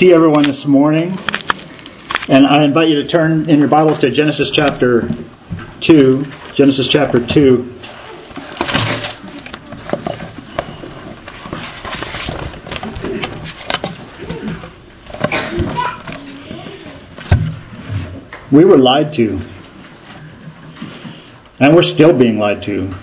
see everyone this morning. And I invite you to turn in your Bibles to Genesis chapter 2. Genesis chapter 2. We were lied to. And we're still being lied to.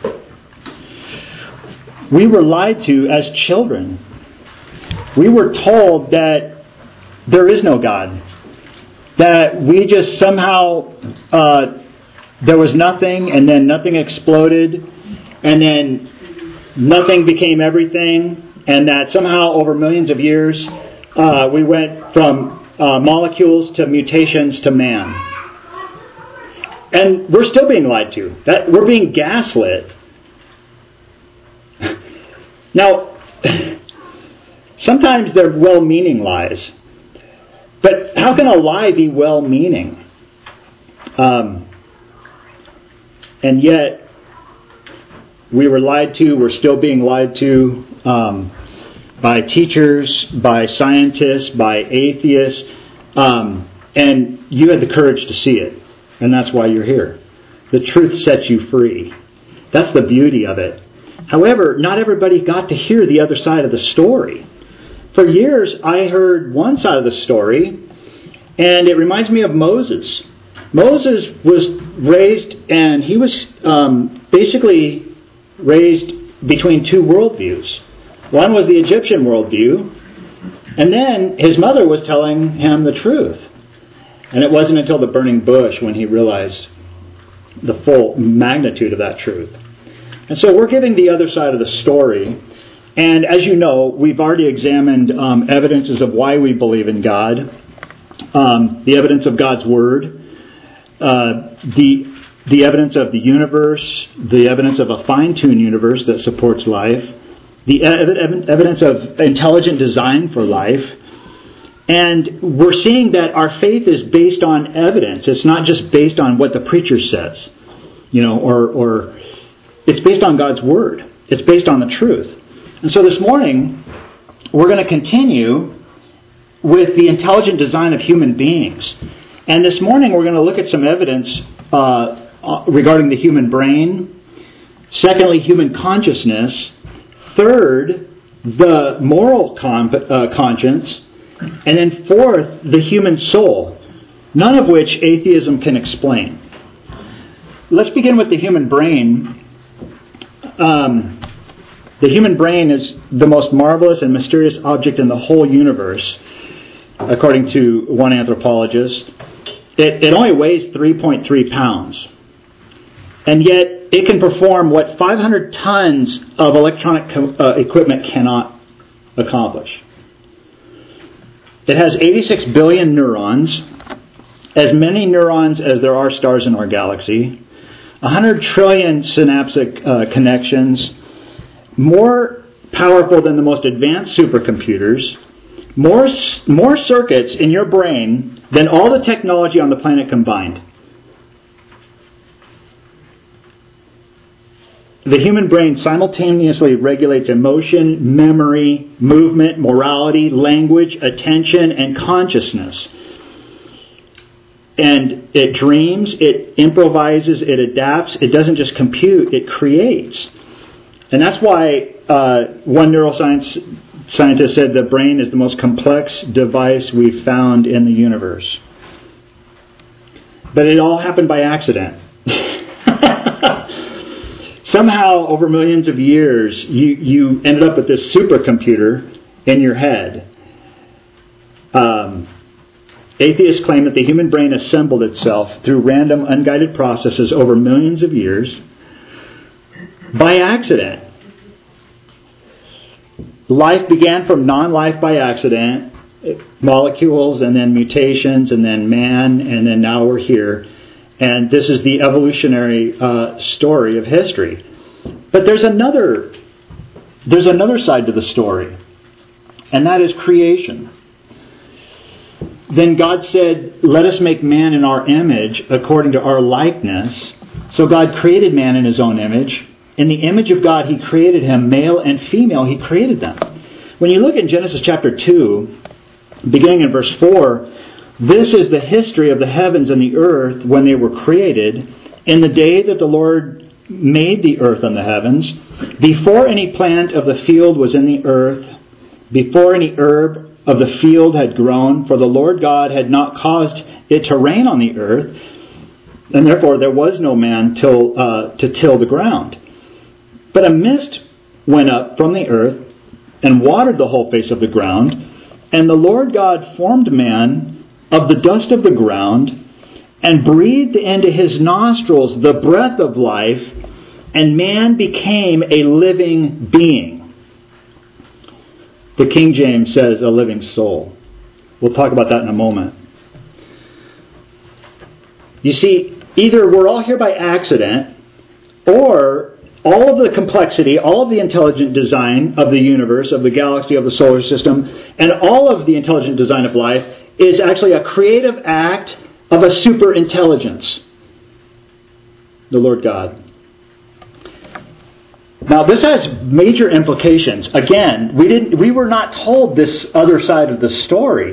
We were lied to as children. We were told that there is no God. That we just somehow, there was nothing, and then nothing exploded, and then nothing became everything, and that somehow over millions of years, we went from molecules to mutations to man. And we're still being lied to. That we're being gaslit. Now, sometimes they're well-meaning lies. But how can a lie be well-meaning? And yet, we were lied to, we're still being lied to by teachers, by scientists, by atheists. And you had the courage to see it. And that's why you're here. The truth sets you free. That's the beauty of it. However, not everybody got to hear the other side of the story. For years, I heard one side of the story, and it reminds me of Moses. Moses was raised, and he was basically raised between two worldviews. One was the Egyptian worldview, and then his mother was telling him the truth. And it wasn't until the burning bush when he realized the full magnitude of that truth. And so we're giving the other side of the story. And as you know, we've already examined evidences of why we believe in God, the evidence of God's Word, the evidence of the universe, the evidence of a fine-tuned universe that supports life, the evidence of intelligent design for life. And we're seeing that our faith is based on evidence. It's not just based on what the preacher says, or it's based on God's Word. It's based on the truth. And so this morning, we're going to continue with the intelligent design of human beings. And this morning, we're going to look at some evidence regarding the human brain. Secondly, human consciousness. Third, the moral conscience. And then fourth, the human soul. None of which atheism can explain. Let's begin with the human brain. The human brain is the most marvelous and mysterious object in the whole universe, according to one anthropologist. It only weighs 3.3 pounds. And yet, it can perform what 500 tons of electronic equipment cannot accomplish. It has 86 billion neurons, as many neurons as there are stars in our galaxy, 100 trillion synaptic connections, more powerful than the most advanced supercomputers, more circuits in your brain than all the technology on the planet combined. The human brain simultaneously regulates emotion, memory, movement, morality, language, attention, and consciousness. And it dreams, it improvises, it adapts. It doesn't just compute, it creates. And that's why one neuroscience scientist said the brain is the most complex device we've found in the universe. But it all happened by accident. Somehow, over millions of years, you ended up with this supercomputer in your head. Atheists claim that the human brain assembled itself through random, unguided processes over millions of years by accident. Life began from non-life by accident, molecules, and then mutations, and then man, and then now we're here. And this is the evolutionary story of history. But there's another side to the story, and that is creation. Then God said, "Let us make man in our image, according to our likeness." So God created man in His own image. In the image of God, He created him, male and female, He created them. When you look in Genesis chapter 2, beginning in verse 4, "This is the history of the heavens and the earth when they were created, in the day that the Lord made the earth and the heavens, before any plant of the field was in the earth, before any herb of the field had grown, for the Lord God had not caused it to rain on the earth, and therefore there was no man to till the ground. But a mist went up from the earth and watered the whole face of the ground, and the Lord God formed man of the dust of the ground, and breathed into his nostrils the breath of life, and man became a living being." The King James says a living soul. We'll talk about that in a moment. You see, either we're all here by accident, or all of the complexity, all of the intelligent design of the universe, of the galaxy, of the solar system, and all of the intelligent design of life is actually a creative act of a super intelligence, the Lord God. Now, this has major implications. Again, we were not told this other side of the story.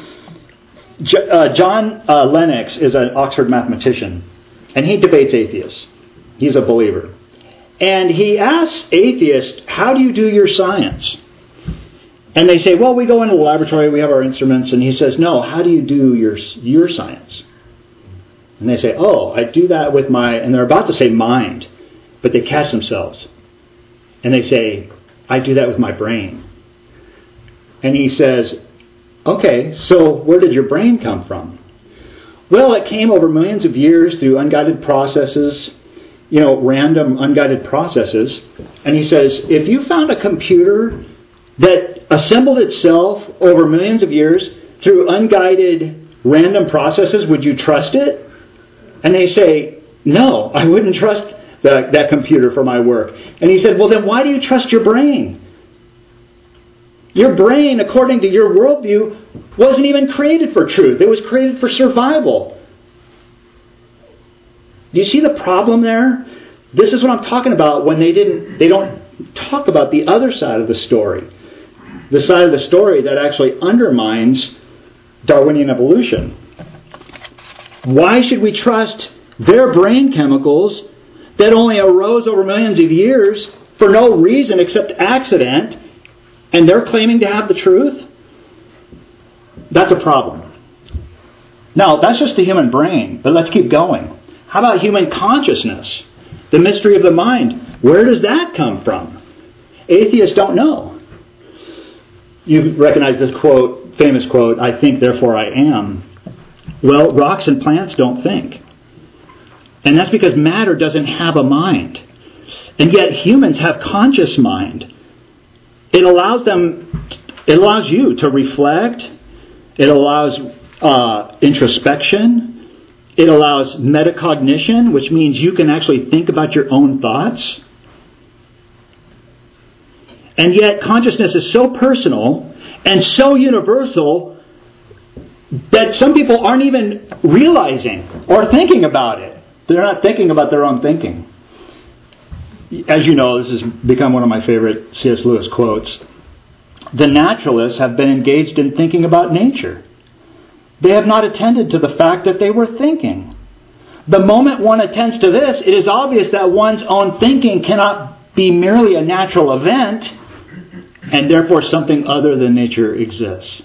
John Lennox is an Oxford mathematician, and he debates atheists. He's a believer. And he asks atheists, "How do you do your science?" And they say, "Well, we go into the laboratory, we have our instruments." And he says, "No, how do you do your science?" And they say, "Oh, I do that with my..." And they're about to say mind, but they catch themselves. And they say, "I do that with my brain." And he says, "Okay, so where did your brain come from?" "Well, it came over millions of years through unguided processes, random unguided processes." And he says, "If you found a computer that assembled itself over millions of years through unguided random processes, would you trust it?" And they say, "No, I wouldn't trust that computer for my work." And he said, "Well, then why do you trust your brain? Your brain, according to your worldview, wasn't even created for truth. It was created for survival." Do you see the problem there? This is what I'm talking about when they don't talk about the other side of the story. The side of the story that actually undermines Darwinian evolution. Why should we trust their brain chemicals that only arose over millions of years for no reason except accident, and they're claiming to have the truth? That's a problem. Now, that's just the human brain, but let's keep going. How about human consciousness? The mystery of the mind. Where does that come from? Atheists don't know. You recognize this quote, famous quote, "I think, therefore I am." Well, rocks and plants don't think. And that's because matter doesn't have a mind. And yet humans have conscious mind. It allows you to reflect. It allows introspection. It allows metacognition, which means you can actually think about your own thoughts. And yet consciousness is so personal and so universal that some people aren't even realizing or thinking about it. They're not thinking about their own thinking. As you know, this has become one of my favorite C.S. Lewis quotes. "The naturalists have been engaged in thinking about nature. They have not attended to the fact that they were thinking. The moment one attends to this, it is obvious that one's own thinking cannot be merely a natural event, and therefore something other than nature exists."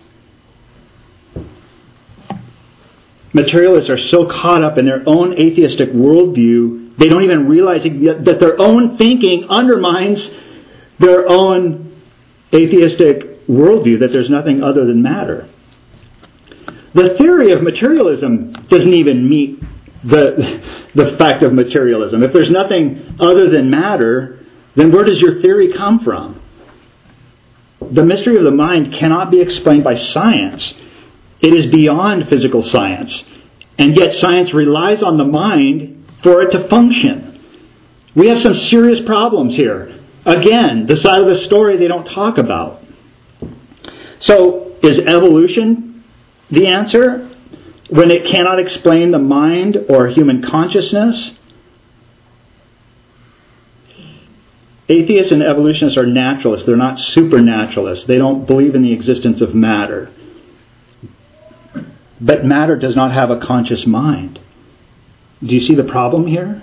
Materialists are so caught up in their own atheistic worldview, they don't even realize that their own thinking undermines their own atheistic worldview, that there's nothing other than matter. The theory of materialism doesn't even meet the fact of materialism. If there's nothing other than matter, then where does your theory come from? The mystery of the mind cannot be explained by science. It is beyond physical science. And yet science relies on the mind for it to function. We have some serious problems here. Again, the side of the story they don't talk about. So, is evolution the answer when it cannot explain the mind or human consciousness? Atheists and evolutionists are naturalists. They're not supernaturalists. They don't believe in the existence of matter. but matter does not have a conscious mind. Do you see the problem here?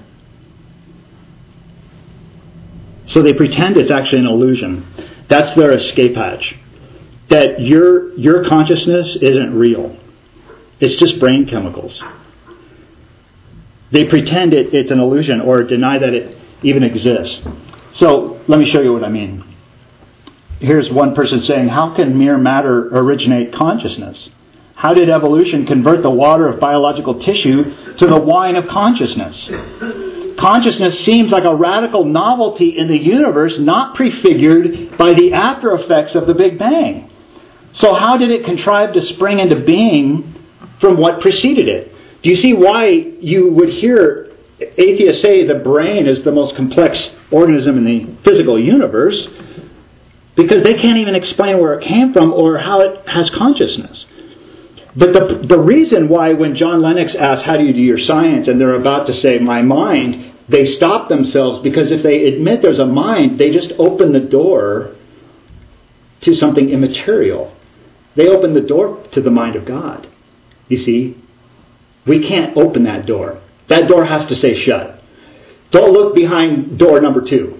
So they pretend it's actually an illusion. That's their escape hatch. That your consciousness isn't real. It's just brain chemicals. They pretend it's an illusion or deny that it even exists. So let me show you what I mean. Here's one person saying, how can mere matter originate consciousness? How did evolution convert the water of biological tissue to the wine of consciousness? Consciousness seems like a radical novelty in the universe, not prefigured by the after effects of the Big Bang. So how did it contrive to spring into being from what preceded it? Do you see why you would hear atheists say the brain is the most complex organism in the physical universe? Because they can't even explain where it came from or how it has consciousness. But the reason why when John Lennox asks, how do you do your science? And they're about to say, my mind, they stop themselves because if they admit there's a mind, they just open the door to something immaterial. They open the door to the mind of God. You see, we can't open that door. That door has to stay shut. Don't look behind door number 2.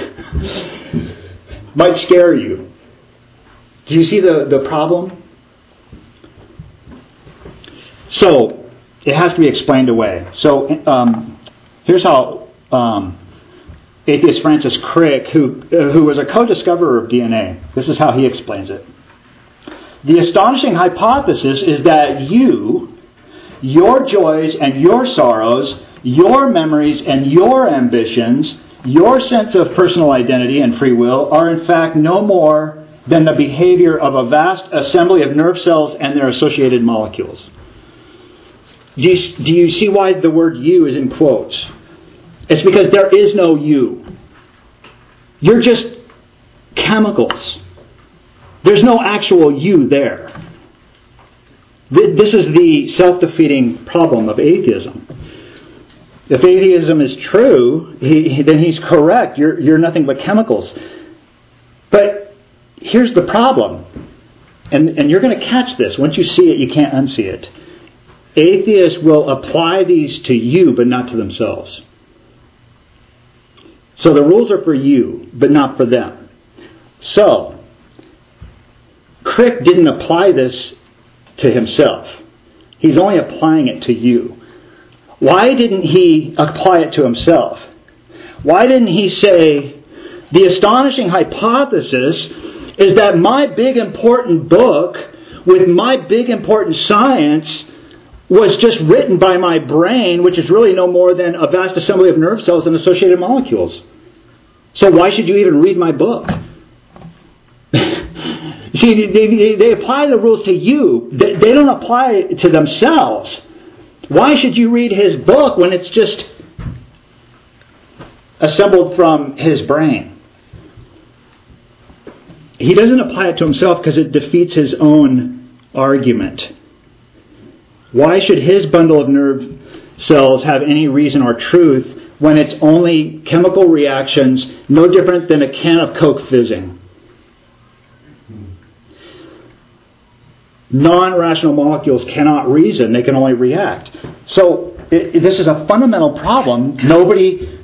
Might scare you. Do you see the problem? So, it has to be explained away. So, here's how atheist Francis Crick, who was a co-discoverer of DNA, this is how he explains it. The astonishing hypothesis is that your joys and your sorrows, your memories and your ambitions, your sense of personal identity and free will are in fact no more than the behavior of a vast assembly of nerve cells and their associated molecules. Do you see why the word you is in quotes? It's because there is no you. You're just chemicals. There's no actual you there. This is the self-defeating problem of atheism. If atheism is true, then he's correct. You're nothing but chemicals. But here's the problem. And you're going to catch this. Once you see it, you can't unsee it. Atheists will apply these to you, but not to themselves. So the rules are for you, but not for them. So, Crick didn't apply this to himself. He's only applying it to you. Why didn't he apply it to himself? Why didn't he say, the astonishing hypothesis is that my big important book with my big important science was just written by my brain, which is really no more than a vast assembly of nerve cells and associated molecules. So why should you even read my book? See, they apply the rules to you. They don't apply it to themselves. Why should you read his book when it's just assembled from his brain? He doesn't apply it to himself because it defeats his own argument. Why should his bundle of nerve cells have any reason or truth when it's only chemical reactions, no different than a can of Coke fizzing? Non-rational molecules cannot reason, they can only react. So this is a fundamental problem nobody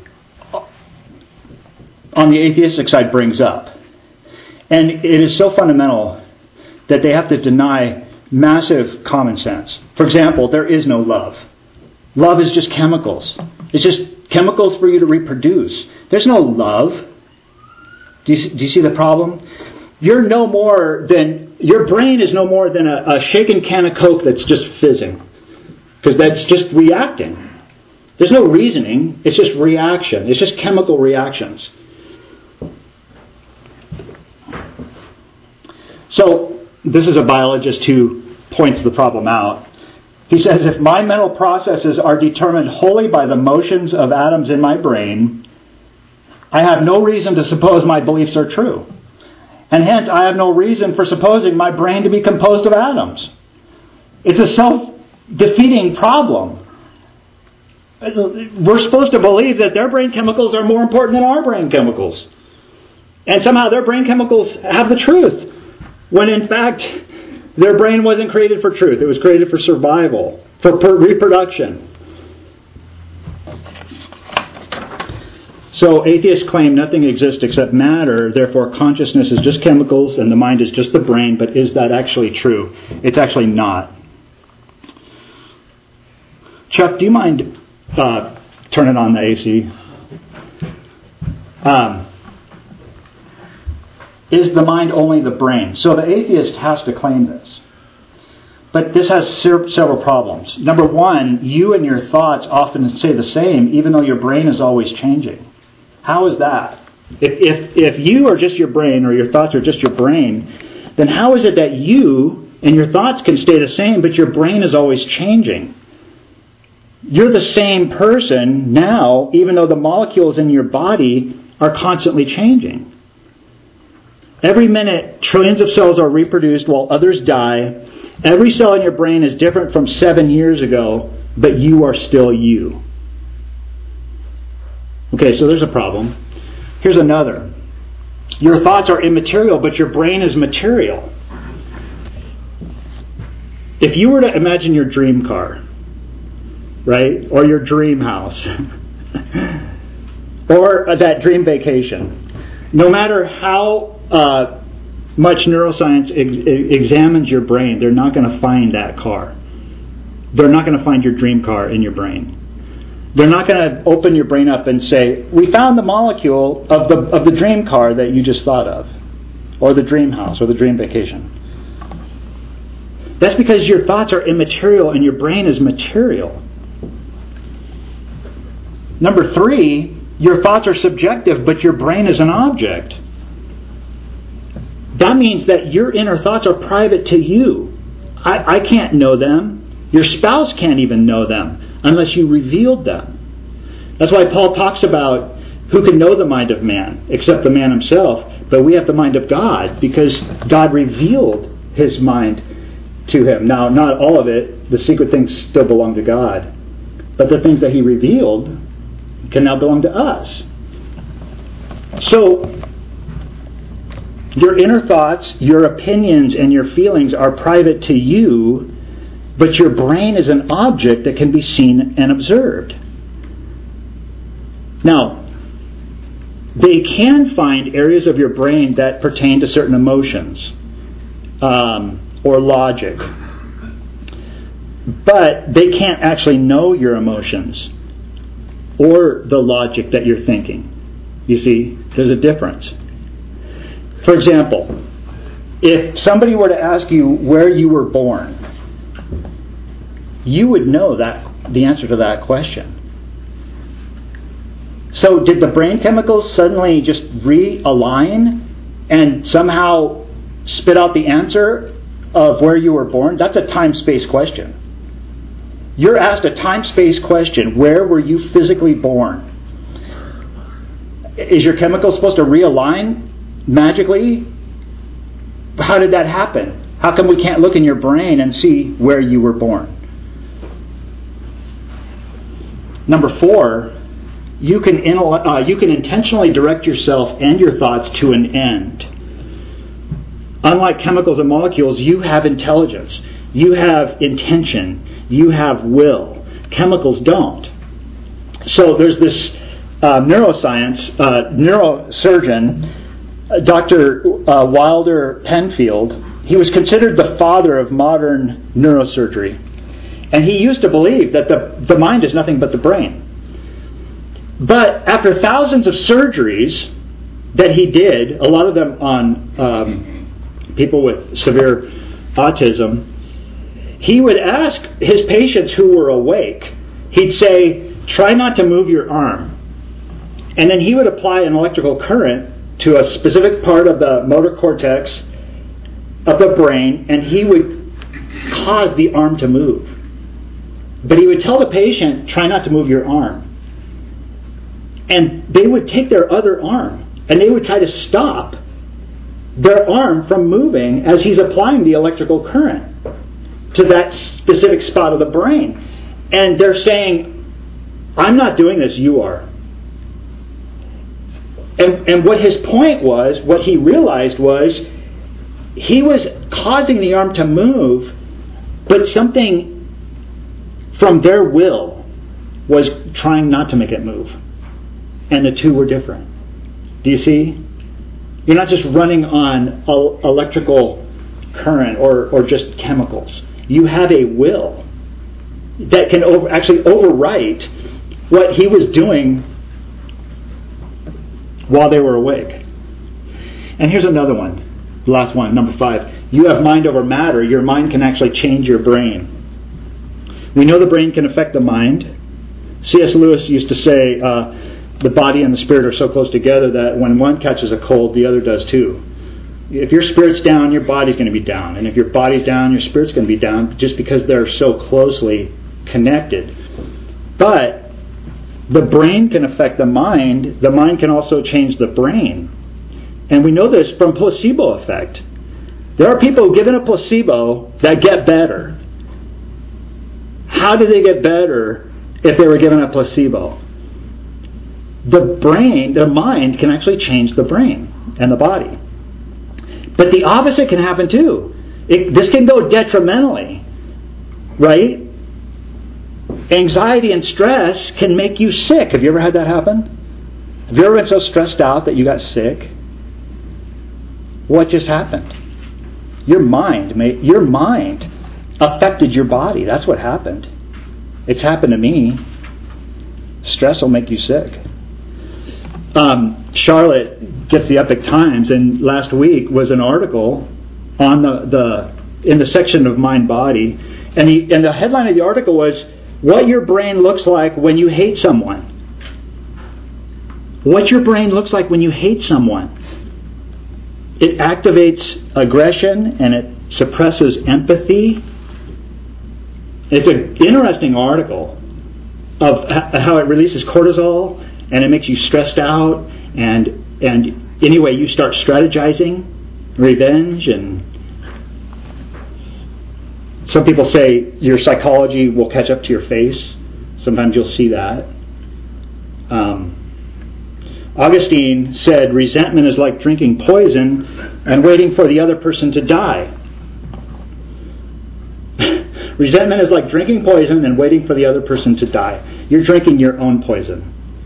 on the atheistic side brings up. And it is so fundamental that they have to deny massive common sense. For example, there is no love. Love is just chemicals. It's just chemicals for you to reproduce. There's no love. Do you see the problem? Your brain is no more than a shaken can of Coke that's just fizzing. Because that's just reacting. There's no reasoning. It's just reaction. It's just chemical reactions. So, this is a biologist who points the problem out. He says, if my mental processes are determined wholly by the motions of atoms in my brain, I have no reason to suppose my beliefs are true. And hence, I have no reason for supposing my brain to be composed of atoms. It's a self-defeating problem. We're supposed to believe that their brain chemicals are more important than our brain chemicals. And somehow their brain chemicals have the truth. When in fact, Their brain wasn't created for truth. It was created for survival, for reproduction. So atheists claim nothing exists except matter, therefore consciousness is just chemicals and the mind is just the brain, but is that actually true? It's actually not. Chuck, do you mind turning on the AC? Is the mind only the brain? So the atheist has to claim this. But this has several problems. Number one, you and your thoughts often say the same, even though your brain is always changing. How is that? If you are just your brain, or your thoughts are just your brain, then how is it that you and your thoughts can stay the same, but your brain is always changing? You're the same person now, even though the molecules in your body are constantly changing. Every minute, trillions of cells are reproduced while others die. Every cell in your brain is different from 7 years ago, but you are still you. Okay, so there's a problem. Here's another. Your thoughts are immaterial, but your brain is material. If you were to imagine your dream car, right, or your dream house, or that dream vacation, no matter how much neuroscience examines your brain, they're not going to find that car. They're not going to find your dream car in your brain. They're not going to open your brain up and say, we found the molecule of the dream car that you just thought of, or the dream house, or the dream vacation. That's because your thoughts are immaterial and your brain is material. Number 3, your thoughts are subjective, but your brain is an object. That means that your inner thoughts are private to you. I can't know them. Your spouse can't even know them unless you revealed them. That's why Paul talks about who can know the mind of man except the man himself. But we have the mind of God because God revealed his mind to him. Now, not all of it. The secret things still belong to God. But the things that he revealed can now belong to us. So, your inner thoughts, your opinions, and your feelings are private to you, but your brain is an object that can be seen and observed. Now, they can find areas of your brain that pertain to certain emotions or logic, but they can't actually know your emotions or the logic that you're thinking. You see, there's a difference. For example, if somebody were to ask you where you were born, you would know the answer to that question. So did the brain chemicals suddenly just realign and somehow spit out the answer of where you were born? That's a time-space question. You're asked a time-space question. Where were you physically born? Is your chemical supposed to realign magically? How did that happen? How come we can't look in your brain and see where you were born? Number 4, you can intentionally direct yourself and your thoughts to an end. Unlike chemicals and molecules, you have intelligence. You have intention. You have will. Chemicals don't. So there's this neurosurgeon, Dr. Wilder Penfield. He was considered the father of modern neurosurgery. And he used to believe that the mind is nothing but the brain. But after thousands of surgeries that he did, a lot of them on people with severe autism, he would ask his patients who were awake, he'd say, try not to move your arm. And then he would apply an electrical current to a specific part of the motor cortex of the brain, and he would cause the arm to move. But he would tell the patient, try not to move your arm. And they would take their other arm, and they would try to stop their arm from moving as he's applying the electrical current to that specific spot of the brain. And they're saying, I'm not doing this, you are. And what his point was, what he realized was, he was causing the arm to move, but something from their will was trying not to make it move. And the two were different. Do you see? You're not just running on electrical current or just chemicals. You have a will that can actually overwrite what he was doing while they were awake. And here's another one. The last one, number 5. You have mind over matter. Your mind can actually change your brain. We know the brain can affect the mind. C.S. Lewis used to say the body and the spirit are so close together that when one catches a cold, the other does too. If your spirit's down, your body's going to be down. And if your body's down, your spirit's going to be down, just because they're so closely connected. But the brain can affect the mind. The mind can also change the brain. And we know this from placebo effect. There are people given a placebo that get better. How do they get better if they were given a placebo? The mind can actually change the brain and the body. But the opposite can happen too. This can go detrimentally, right? Anxiety and stress can make you sick. Have you ever had that happen? Have you ever been so stressed out that you got sick? What just happened? Your mind affected your body. That's what happened. It's happened to me. Stress will make you sick. Charlotte gets the Epic Times, and last week was an article on in the section of mind body, and the headline of the article was what your brain looks like when you hate someone. What your brain looks like when you hate someone. It activates aggression and it suppresses empathy. It's an interesting article of how it releases cortisol and it makes you stressed out, and anyway you start strategizing, revenge, and some people say your psychology will catch up to your face. Sometimes you'll see that. Augustine said resentment is like drinking poison and waiting for the other person to die. Resentment is like drinking poison and waiting for the other person to die. You're drinking your own poison.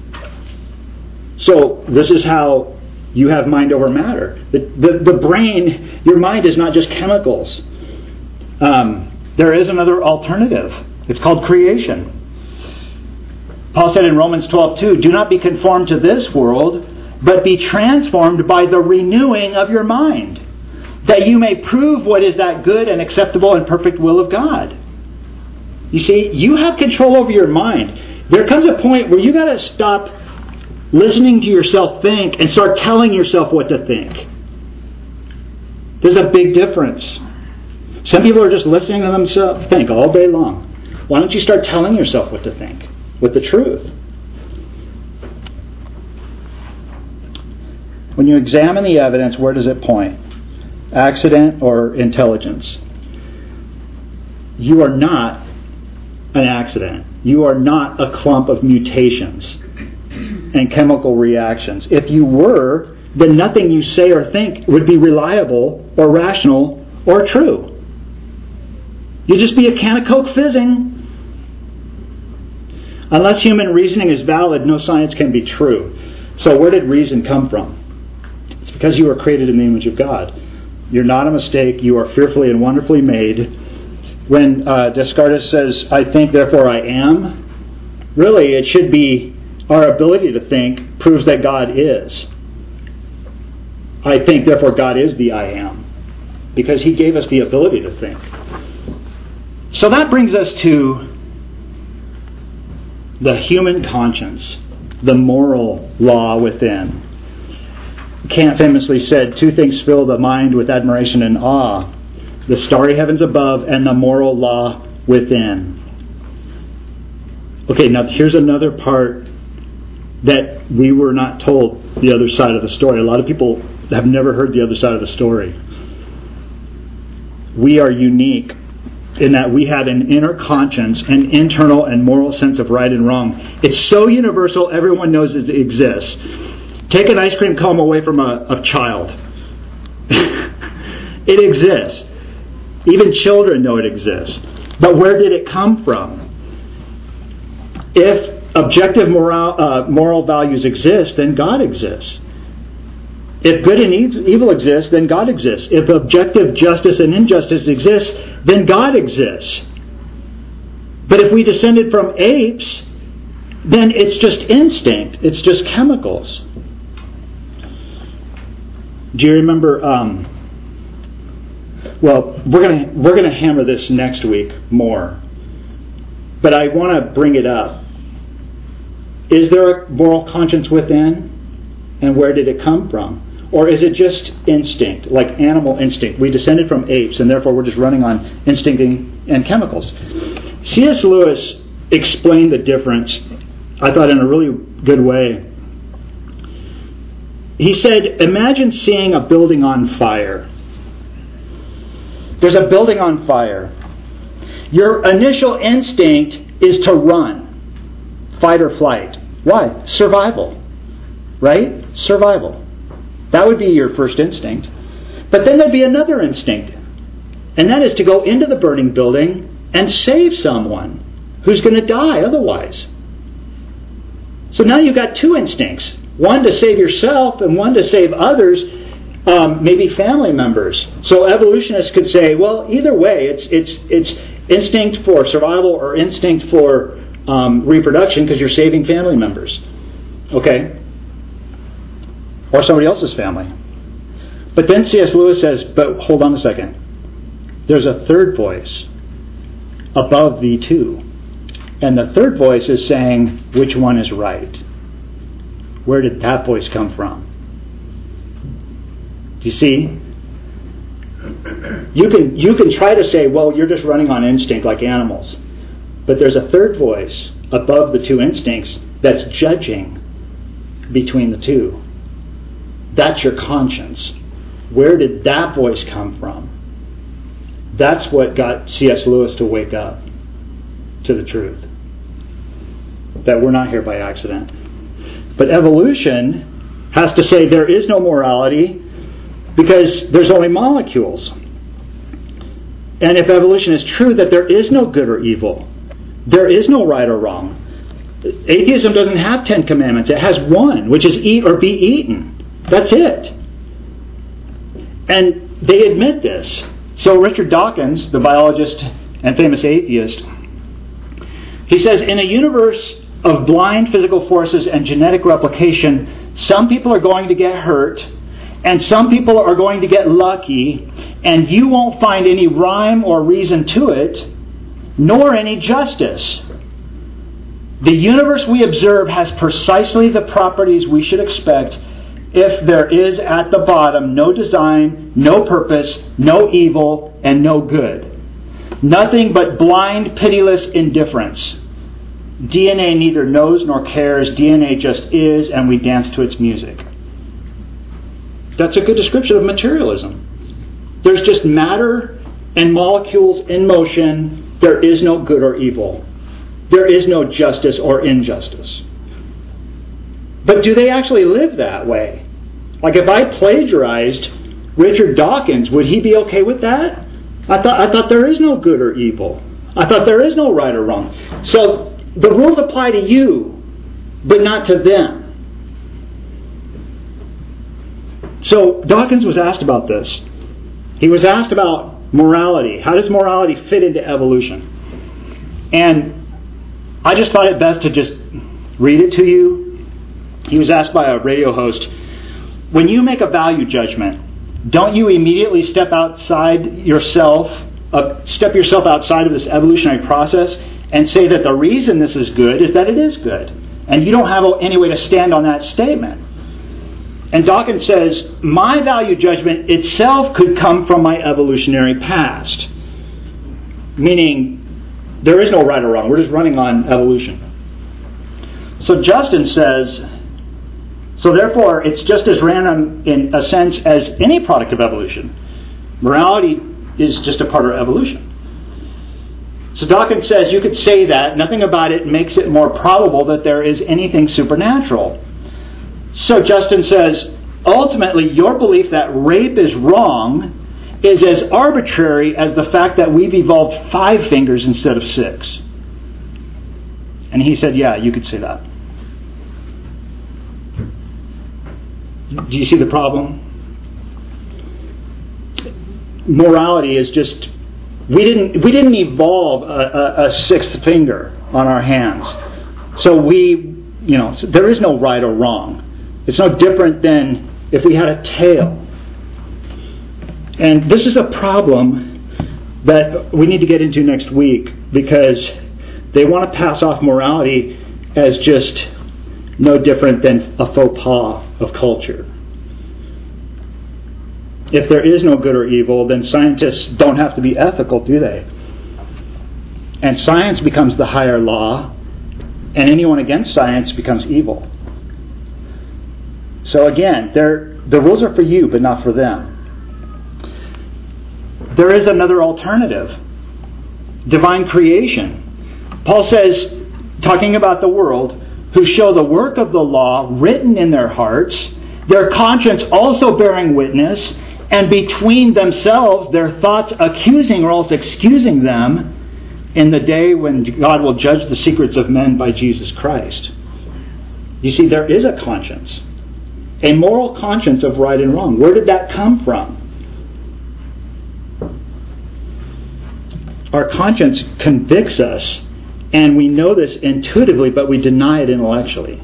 So this is how you have mind over matter. The brain, your mind is not just chemicals. There is another alternative. It's called creation. Paul said in Romans 12:2, do not be conformed to this world, but be transformed by the renewing of your mind, that you may prove what is that good and acceptable and perfect will of God. You see, you have control over your mind. There comes a point where you got to stop listening to yourself think and start telling yourself what to think. There's a big difference. Some people are just listening to themselves think all day long. Why don't you start telling yourself what to think with the truth? When you examine the evidence, where does it point? Accident or intelligence? You are not an accident. You are not a clump of mutations and chemical reactions. If you were, then nothing you say or think would be reliable or rational or true. You'd just be a can of Coke fizzing. Unless human reasoning is valid, no science can be true. So where did reason come from? It's because you were created in the image of God. You're not a mistake. You are fearfully and wonderfully made. When Descartes says, I think, therefore I am, really it should be our ability to think proves that God is. I think, therefore God is the I am. Because He gave us the ability to think. So that brings us to the human conscience, the moral law within. Kant famously said, two things fill the mind with admiration and awe: the starry heavens above and the moral law within. Okay, now here's another part that we were not told the other side of the story. A lot of people have never heard the other side of the story. We are unique in that we have an inner conscience, an internal and moral sense of right and wrong. It's so universal, everyone knows it exists. Take an ice cream cone away from a child. It exists. Even children know it exists. But where did it come from? If objective moral values exist, then God exists. If good and evil exist, then God exists. If objective justice and injustice exist, then God exists. But if we descended from apes, then it's just instinct. It's just chemicals. Do you remember? Well, we're gonna hammer this next week more. But I want to bring it up. Is there a moral conscience within? And where did it come from? Or is it just instinct, like animal instinct? We descended from apes, and therefore we're just running on instinct and chemicals. C.S. Lewis explained the difference, I thought, in a really good way. He said, imagine seeing a building on fire. There's a building on fire. Your initial instinct is to run. Fight or flight. Why? Survival. Right? Survival. That would be your first instinct. But then there'd be another instinct. And that is to go into the burning building and save someone who's going to die otherwise. So now you've got two instincts. One to save yourself and one to save others, maybe family members. So evolutionists could say, well, either way, it's instinct for survival or instinct for reproduction because you're saving family members. Okay? Or somebody else's family. But then C.S. Lewis says, but hold on a second. There's a third voice above the two. And the third voice is saying, which one is right? Where did that voice come from? Do you see? You can try to say, well, you're just running on instinct like animals. But there's a third voice above the two instincts that's judging between the two. That's your conscience. Where did that voice come from? That's what got C.S. Lewis to wake up to the truth. That we're not here by accident. But evolution has to say there is no morality because there's only molecules. And if evolution is true that there is no good or evil, there is no right or wrong. Atheism doesn't have 10 commandments. It has one, which is eat or be eaten. That's it. And they admit this. So Richard Dawkins, the biologist and famous atheist, he says, in a universe of blind physical forces and genetic replication, some people are going to get hurt, and some people are going to get lucky, and you won't find any rhyme or reason to it, nor any justice. The universe we observe has precisely the properties we should expect if there is at the bottom no design, no purpose, no evil, and no good. Nothing but blind, pitiless indifference. DNA neither knows nor cares. DNA just is, and we dance to its music. That's a good description of materialism. There's just matter and molecules in motion. There is no good or evil. There is no justice or injustice. But do they actually live that way? Like if I plagiarized Richard Dawkins, would he be okay with that? I thought there is no good or evil. I thought there is no right or wrong. So the rules apply to you, but not to them. So Dawkins was asked about this. He was asked about morality. How does morality fit into evolution? And I just thought it best to just read it to you. He was asked by a radio host, when you make a value judgment, don't you immediately step yourself outside of this evolutionary process and say that the reason this is good is that it is good? And you don't have any way to stand on that statement. And Dawkins says, my value judgment itself could come from my evolutionary past. Meaning, there is no right or wrong. We're just running on evolution. So Justin says, so therefore, it's just as random in a sense as any product of evolution. Morality is just a part of evolution. So Dawkins says you could say that. Nothing about it makes it more probable that there is anything supernatural. So Justin says, ultimately, your belief that rape is wrong is as arbitrary as the fact that we've evolved 5 fingers instead of 6. And he said, yeah, you could say that. Do you see the problem? Morality is just, we didn't evolve a 6th finger on our hands. So there is no right or wrong. It's no different than if we had a tail. And this is a problem that we need to get into next week, because they want to pass off morality as just no different than a faux pas of culture. If there is no good or evil, then scientists don't have to be ethical, do they? And science becomes the higher law, and anyone against science becomes evil. So again, the rules are for you, but not for them. There is another alternative. Divine creation. Paul says, talking about the world, who show the work of the law written in their hearts, their conscience also bearing witness, and between themselves their thoughts accusing or else excusing them in the day when God will judge the secrets of men by Jesus Christ. You see, there is a conscience. A moral conscience of right and wrong. Where did that come from? Our conscience convicts us, and we know this intuitively, but we deny it intellectually.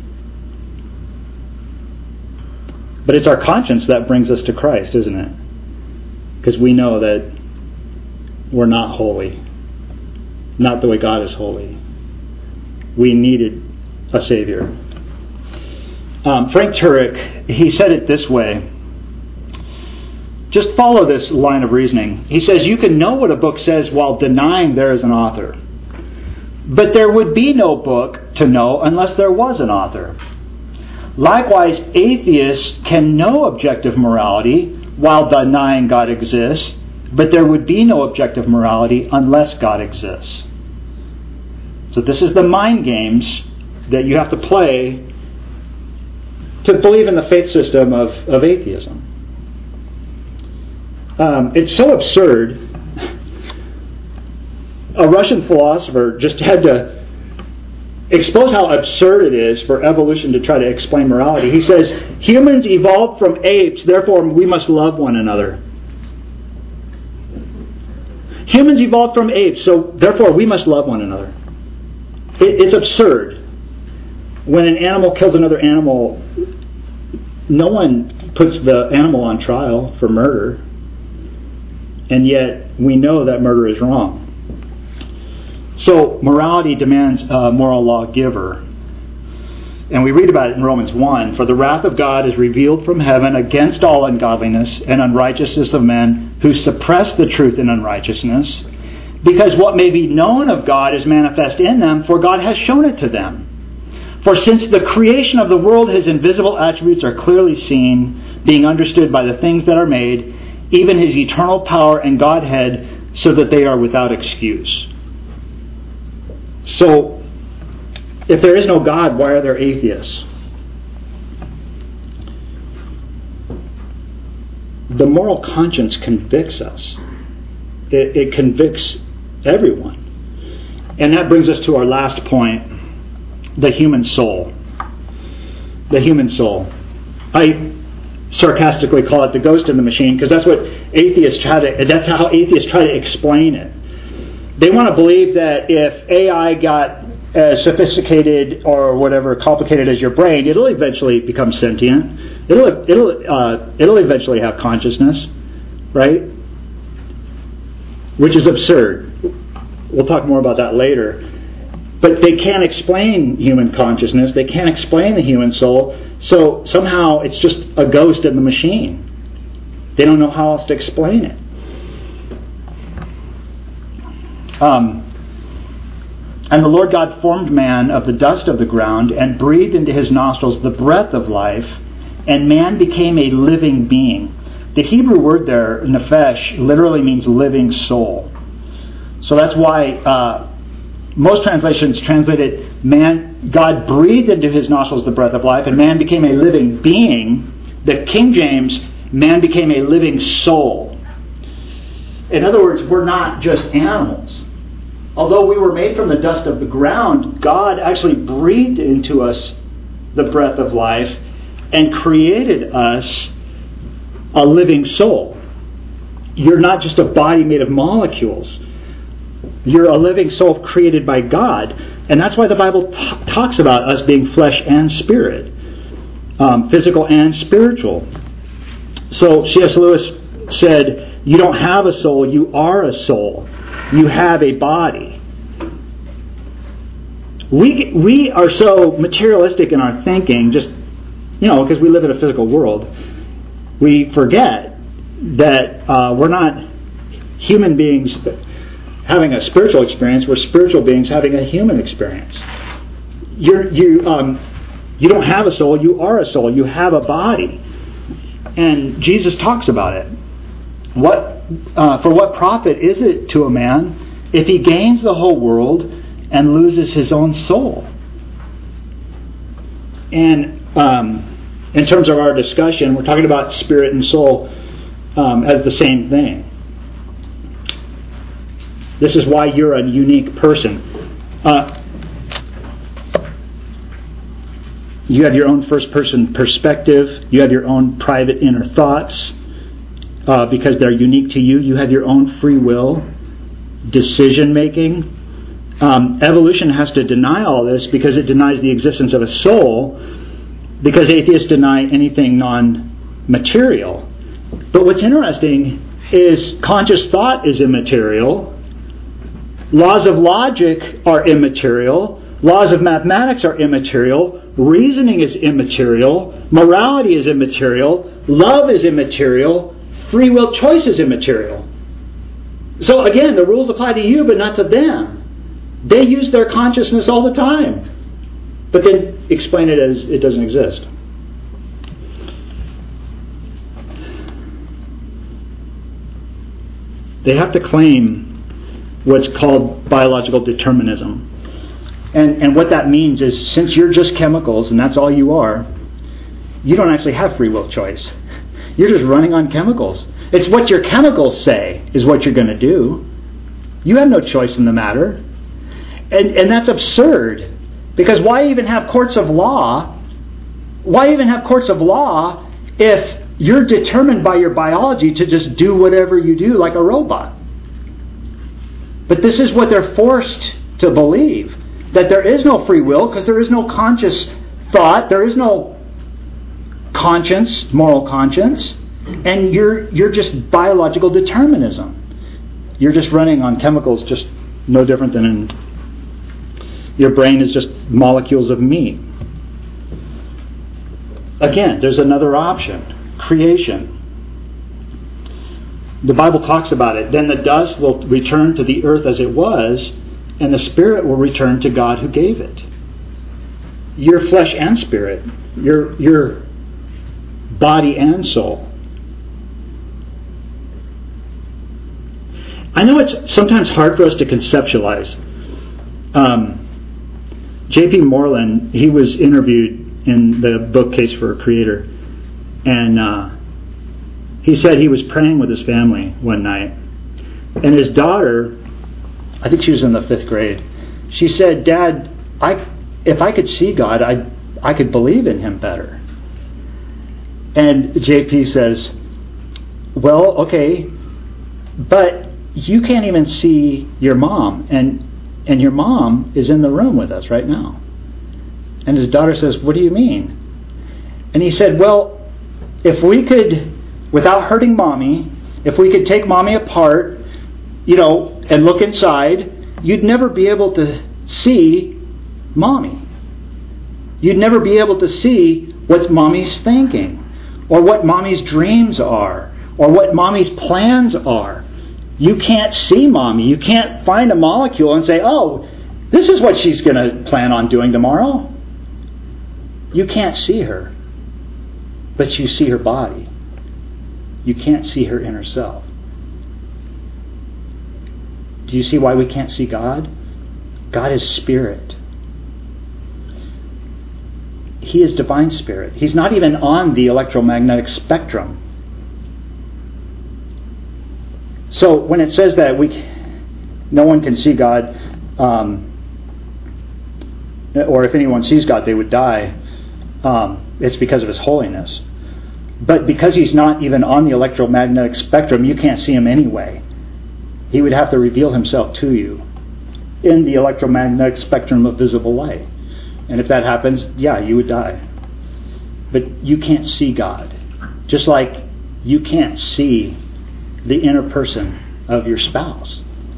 But it's our conscience that brings us to Christ, isn't it? Because we know that we're not holy. Not the way God is holy. We needed a Savior. Frank Turek, he said it this way. Just follow this line of reasoning. He says, you can know what a book says while denying there is an author. But there would be no book to know unless there was an author. Likewise, atheists can know objective morality while denying God exists, but there would be no objective morality unless God exists. So this is the mind games that you have to play to believe in the faith system of atheism. It's so absurd. A Russian philosopher just had to expose how absurd it is for evolution to try to explain morality. He says, humans evolved from apes, therefore we must love one another. Humans evolved from apes, so therefore we must love one another. It's absurd. When an animal kills another animal, no one puts the animal on trial for murder. And yet we know that murder is wrong. So morality demands a moral lawgiver. And we read about it in Romans 1. For the wrath of God is revealed from heaven against all ungodliness and unrighteousness of men who suppress the truth in unrighteousness, because what may be known of God is manifest in them, for God has shown it to them. For since the creation of the world, his invisible attributes are clearly seen, being understood by the things that are made, even his eternal power and Godhead, so that they are without excuse. So, if there is no God, why are there atheists? The moral conscience convicts us. It convicts everyone. And that brings us to our last point, the human soul. The human soul. I sarcastically call it the ghost in the machine, because that's how atheists try to explain it. They want to believe that if AI got as sophisticated or whatever complicated as your brain, it'll eventually become sentient. It'll eventually have consciousness, right? Which is absurd. We'll talk more about that later. But they can't explain human consciousness. They can't explain the human soul. So somehow it's just a ghost in the machine. They don't know how else to explain it. And the Lord God formed man of the dust of the ground and breathed into his nostrils the breath of life, and man became a living being. The Hebrew word there, nephesh, literally means living soul. So that's why most translations translate it, God breathed into his nostrils the breath of life, and man became a living being. The King James, man became a living soul. In other words, we're not just animals. Although we were made from the dust of the ground, God actually breathed into us the breath of life and created us a living soul. You're not just a body made of molecules. You're a living soul created by God. And that's why the Bible talks about us being flesh and spirit, physical and spiritual. So C.S. Lewis said, you don't have a soul, you are a soul. You have a body. We are so materialistic in our thinking, just, because we live in a physical world, we forget that we're not human beings having a spiritual experience. We're spiritual beings having a human experience. You don't have a soul, you are a soul. You have a body. And Jesus talks about it. For what profit is it to a man if he gains the whole world and loses his own soul? And in terms of our discussion, we're talking about spirit and soul as the same thing. This is why you're a unique person. You have your own first-person perspective. You have your own private inner thoughts. Because they're unique to you. You have your own free will, decision-making. Evolution has to deny all this because it denies the existence of a soul, because atheists deny anything non-material. But what's interesting is conscious thought is immaterial. Laws of logic are immaterial. Laws of mathematics are immaterial. Reasoning is immaterial. Morality is immaterial. Love is immaterial. Free will choice is immaterial. So again, the rules apply to you, but not to them. They use their consciousness all the time, but then explain it as it doesn't exist. They have to claim what's called biological determinism. And what that means is, since you're just chemicals and that's all you are, you don't actually have free will choice. You're just running on chemicals. It's what your chemicals say is what you're going to do. You have no choice in the matter. And that's absurd. Because why even have courts of law? Why even have courts of law if you're determined by your biology to just do whatever you do like a robot? But this is what they're forced to believe. That there is no free will because there is no conscious thought. There is no conscience, moral conscience, and you're just biological determinism. You're just running on chemicals, just no different than your brain is just molecules of meat. Again, there's another option: creation. The Bible talks about it. Then the dust will return to the earth as it was, and the spirit will return to God who gave it. Your flesh and spirit, your body and soul. I know it's sometimes hard for us to conceptualize. J.P. Moreland, he was interviewed in the book Case for a Creator, and he said he was praying with his family one night, and his daughter, I think she was in the 5th grade, she said, "Dad, if I could see God, I could believe in Him better." And JP says, "Well, okay, but you can't even see your mom, and your mom is in the room with us right now." And his daughter says, "What do you mean?" And he said, "Well, if we could, without hurting mommy, if we could take mommy apart, and look inside, you'd never be able to see mommy. You'd never be able to see what mommy's thinking, or what mommy's dreams are, or what mommy's plans are. You can't see mommy. You can't find a molecule and say, oh, this is what she's going to plan on doing tomorrow. You can't see her, but you see her body. You can't see her inner self. Do you see why we can't see God? God is spirit. He is divine spirit. He's not even on the electromagnetic spectrum. So when it says that no one can see God, or if anyone sees God, they would die, it's because of His holiness. But because He's not even on the electromagnetic spectrum, you can't see Him anyway. He would have to reveal Himself to you in the electromagnetic spectrum of visible light. And if that happens, yeah, you would die. But you can't see God. Just like you can't see the inner person of your spouse.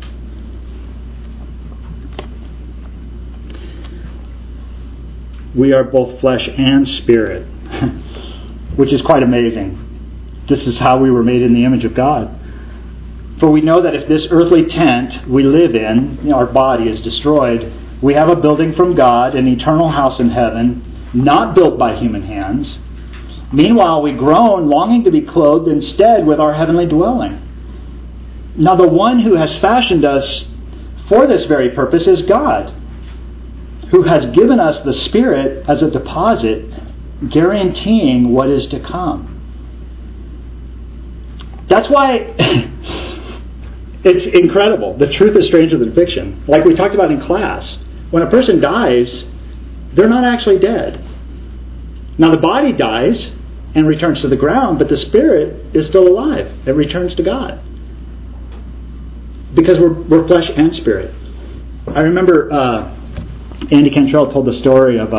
We are both flesh and spirit, which is quite amazing. This is how we were made in the image of God. For we know that if this earthly tent we live in, our body, is destroyed, we have a building from God, an eternal house in heaven, not built by human hands. Meanwhile, we groan, longing to be clothed instead with our heavenly dwelling. Now the one who has fashioned us for this very purpose is God, who has given us the Spirit as a deposit, guaranteeing what is to come. That's why it's incredible. The truth is stranger than fiction. Like we talked about in class, when a person dies, they're not actually dead. Now the body dies and returns to the ground, but the spirit is still alive. It returns to God. Because we're flesh and spirit. I remember Andy Cantrell told the story of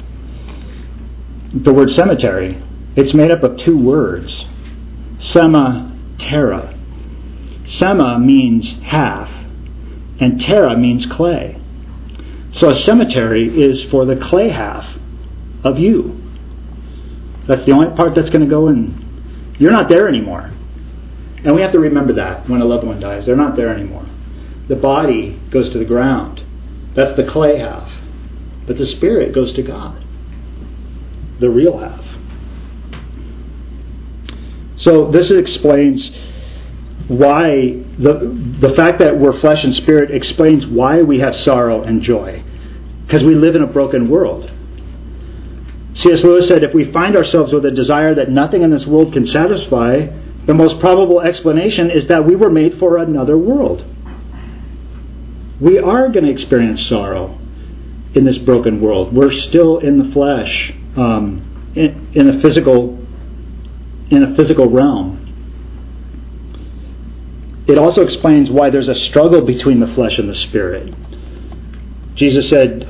the word cemetery. It's made up of two words. Sema, terra. Sema means half, and terra means clay. So a cemetery is for the clay half of you. That's the only part that's going to go in. You're not there anymore. And we have to remember that when a loved one dies. They're not there anymore. The body goes to the ground. That's the clay half. But the spirit goes to God. The real half. So this explains why the fact that we're flesh and spirit explains why we have sorrow and joy. Because we live in a broken world. C.S. Lewis said, if we find ourselves with a desire that nothing in this world can satisfy, the most probable explanation is that we were made for another world. We are going to experience sorrow in this broken world. We're still in the flesh, in a physical realm. It also explains why there's a struggle between the flesh and the spirit. Jesus said,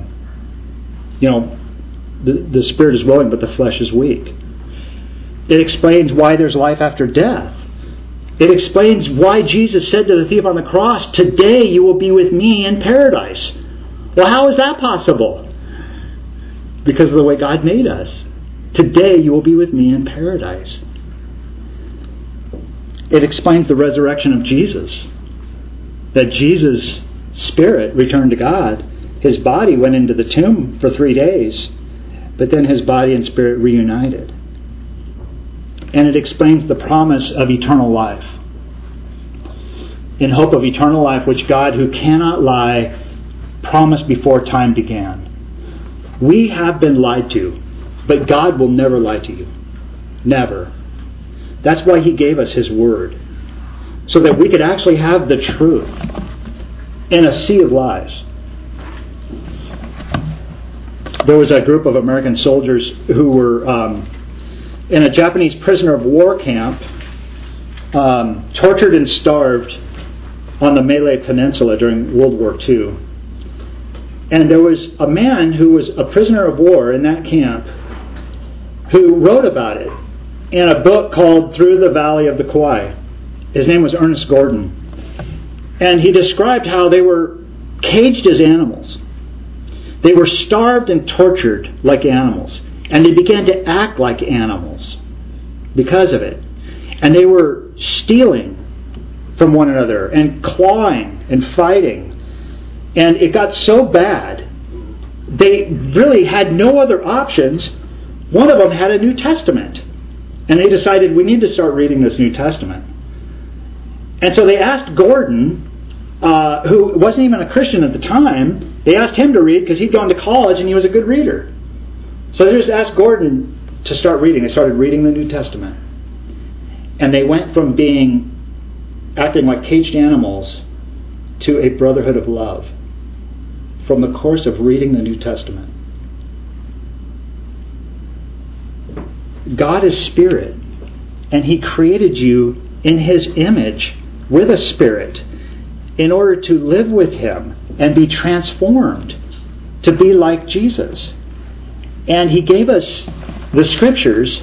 the spirit is willing, but the flesh is weak. It explains why there's life after death. It explains why Jesus said to the thief on the cross, today you will be with me in paradise. Well, how is that possible? Because of the way God made us. Today you will be with me in paradise. It explains the resurrection of Jesus. That Jesus' spirit returned to God. His body went into the tomb for 3 days. But then his body and spirit reunited. And it explains the promise of eternal life. In hope of eternal life, which God, who cannot lie, promised before time began. We have been lied to, but God will never lie to you. Never. That's why He gave us His Word. So that we could actually have the truth in a sea of lies. There was a group of American soldiers who were in a Japanese prisoner of war camp, tortured and starved on the Malay Peninsula during World War II. And there was a man who was a prisoner of war in that camp who wrote about it in a book called Through the Valley of the Kwai. His name was Ernest Gordon. And he described how they were caged as animals. They were starved and tortured like animals. And they began to act like animals because of it. And they were stealing from one another and clawing and fighting. And it got so bad, they really had no other options. One of them had a New Testament. And they decided, we need to start reading this New Testament. And so they asked Gordon, who wasn't even a Christian at the time, they asked him to read because he'd gone to college and he was a good reader. So they just asked Gordon to start reading. They started reading the New Testament. And they went from being acting like caged animals to a brotherhood of love from the course of reading the New Testament. God is spirit, and He created you in His image with a spirit in order to live with Him and be transformed to be like Jesus. And He gave us the Scriptures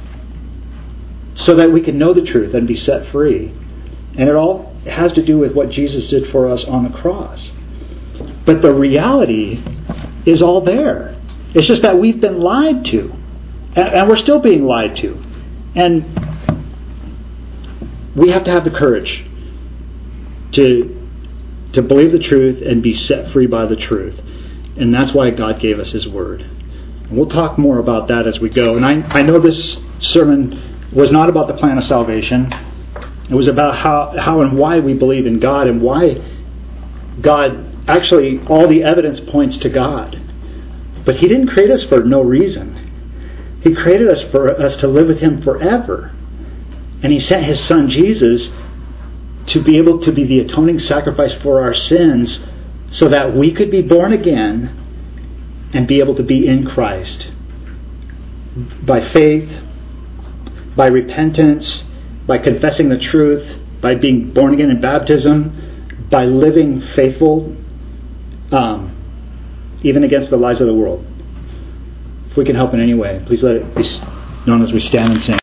so that we can know the truth and be set free. And it all has to do with what Jesus did for us on the cross. But the reality is all there. It's just that we've been lied to. And we're still being lied to. And we have to have the courage to believe the truth and be set free by the truth. And that's why God gave us His Word. And we'll talk more about that as we go. And I know this sermon was not about the plan of salvation. It was about how and why we believe in God, and why God, actually all the evidence points to God. But He didn't create us for no reason. He created us for us to live with Him forever. And He sent His Son Jesus to be able to be the atoning sacrifice for our sins, so that we could be born again and be able to be in Christ. By faith, by repentance, by confessing the truth, by being born again in baptism, by living faithful, even against the lies of the world. If we can help in any way, please let it be known as we stand and sing.